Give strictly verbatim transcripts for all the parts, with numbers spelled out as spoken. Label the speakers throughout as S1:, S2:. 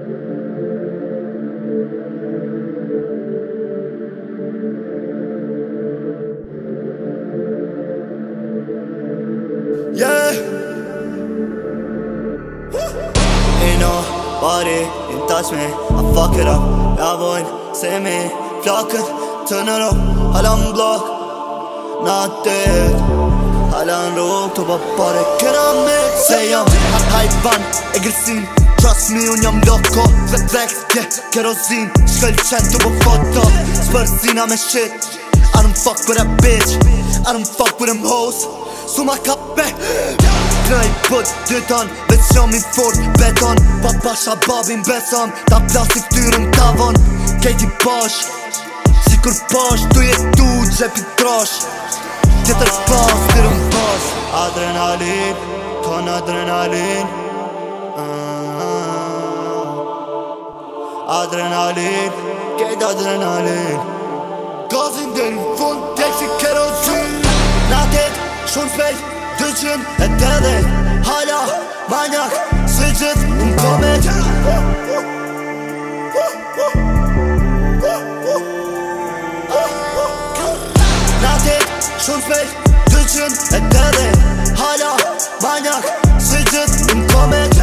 S1: Yeah. Ain't nobody can touch me, I fuck it up. Jag vill se mig flaket, turnar upp, alla en block. Not dead, alla en rok, tobba bare keramik. Säg om hypan, aggressiv. Trust me on jam loko, vet växt, yeah, kerosin. Shkëllqen tu po foto, spërsina me shit. I don't fuck with a bitch, I don't fuck with them hoes. Su ma kappe Knaj put dyton, veç jam i fort beton. Papa shababin beson, ta plastik tyrën tavon. Kejti bash, si kur bash, tu jetu gjepi trosh. Tjetër pas, tyrën pas. Adrenalin, kon adrenalin Adrenalin, kejt adrenalin. Gazin dhe në fund, tek si kerozin. Natet, shumë shpejt, dyqin e tedhet. Hala, manjak, si gjithë në komet. Natet, shumë shpejt, dyqin e tedhet. Hala, manjak, si gjithë në komet.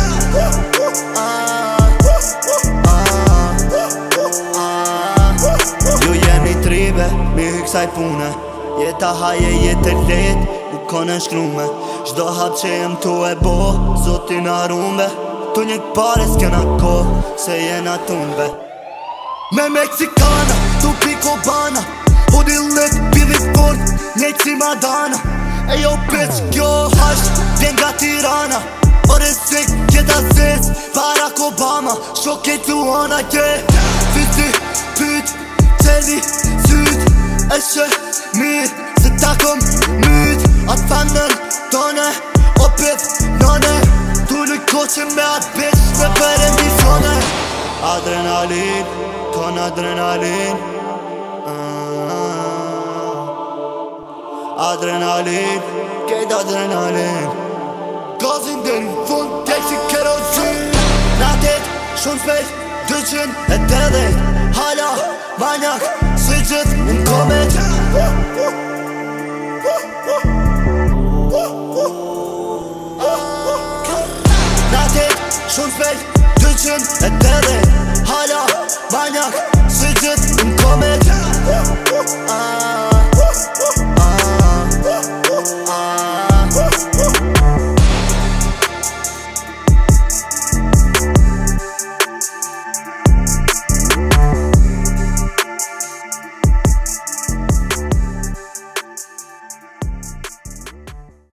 S1: Ju jeni tribe, mi hyksaj pune. Jeta haje, jetë let, u kone shkrume. Shdo hap që jem tu e bo, zotin arumbe. Tu një pare s'kena ko, se jena tumbe. Me Meksikana, tu piko bana. Hudi lit, pili fort, njejt si Madana. E jo bitch, kjo hash, vjen nga Tirana. Ore sik, jeta zis, Barack Obama. Shoke tu ona, yeah. Viti, pyt, teli, syt. E shë mirë, se ta kom myt. Atë famnën tone, o pip none. Tu në koqe me atë bitch, me për emisione. Adrenalin, kon adrenalin Adrenalin, kejt adrenalin. Gazin dhe në fund, tek si kerozin. Natet, shumë shpejt, dyqin e tedhet. Hala, manjak, si gjithë në komet. Natet, shumë shpejt, dyqin e tedhet. Hala, manjak, si gjithë në komet.